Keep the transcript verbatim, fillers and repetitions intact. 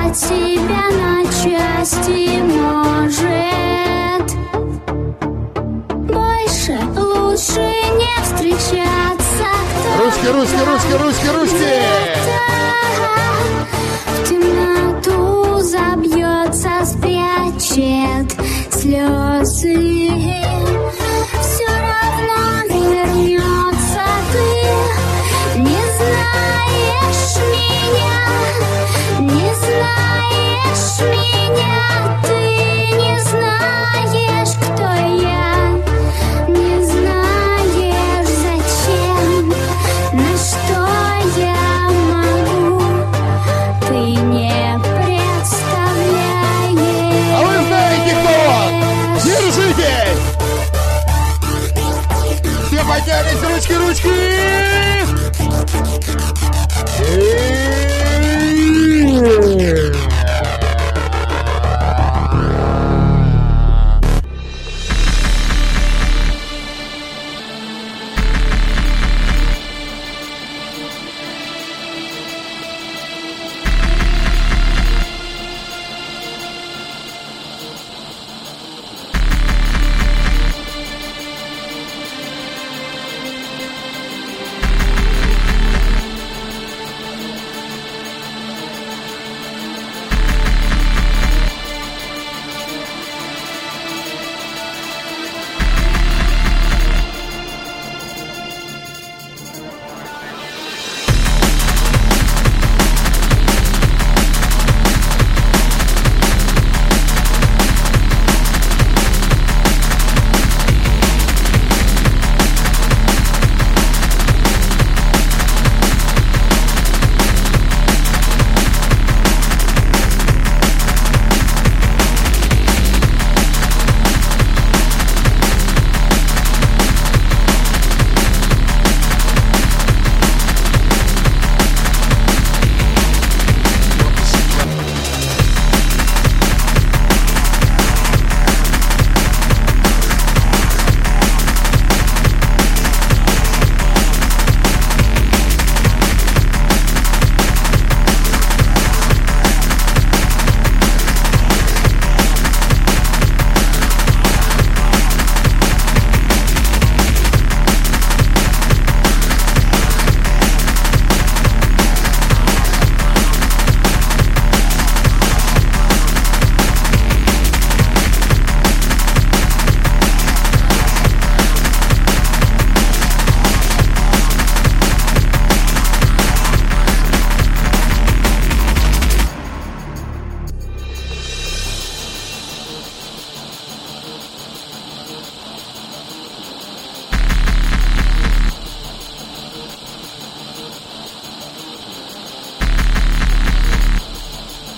разорвать себя на части, может. Больше лучше не встречаться. Ручки, ручки, ручки, ручки, ручки. В темноту забьется, спрячет слезы. Все равно вернется ты. Не знаешь меня, не знаешь меня. Ты не знаешь, кто я. Не знаешь, зачем, на что я могу. Ты не представляешь. А вы знаете кто? Держитесь! Все поднялись, ручки, ручки!